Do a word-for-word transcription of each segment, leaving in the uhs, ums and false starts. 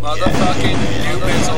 Motherfucking new bizzle.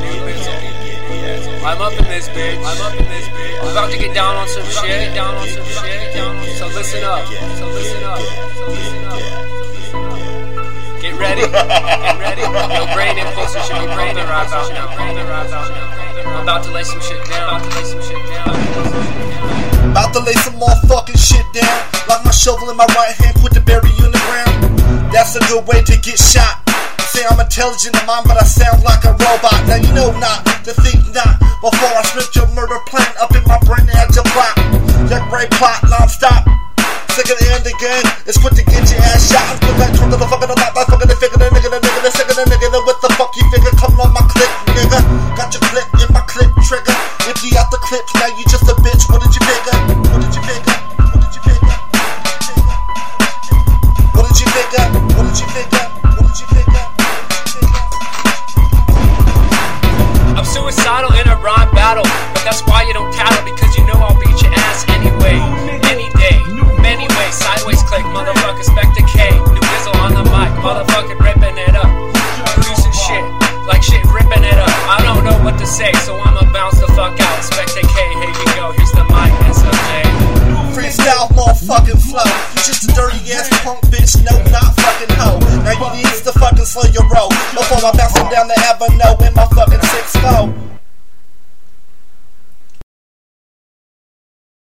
I'm up in this bitch. I'm up in this bitch. I'm about to get down on some shit. Down on some shit. So listen up. So listen up. So listen up. Get ready. Get ready. Your brain impulses should be pumping right about now. Pumping right about now. I'm about to lay some shit down. About to lay some shit down. About to lay some motherfucking shit down. Lock my shovel in my right hand, put the berry in the ground. That's a good way to get shot. Say I'm intelligent in mind, but I sound like a robot. Now you know not to think not before I split your murder plan up in my brain as a plot. That great plot non-stop. Second and again, it's quick to get your ass shot. I'm good back to the fucking about my fucking figure, the nigga, the nigga, the second, the nigga, the with the fuck you figure coming on my clip, nigga. Got your clip in my clip trigger. Empty out the clips, now you just a bitch. What did you figure? What did you figure? What did you figure? What did you figure? What did you figure? What did you figure? I'm suicidal in a rhyme battle, but that's why you don't tattle, because you know I'll beat your ass anyway, any day, many ways, sideways click, motherfucker, Spectre K, new Bizzle on the mic, motherfucking ripping it up, producing shit, like shit ripping it up, I don't know what to say, so I'ma bounce the fuck out, Spectre K, here you go, here's the mic, S O J. Freestyle motherfucking flow, you just a dirty ass punk bitch, no not fucking hoe, now you need to fucking slow your roll, before I bounce down the avenue in my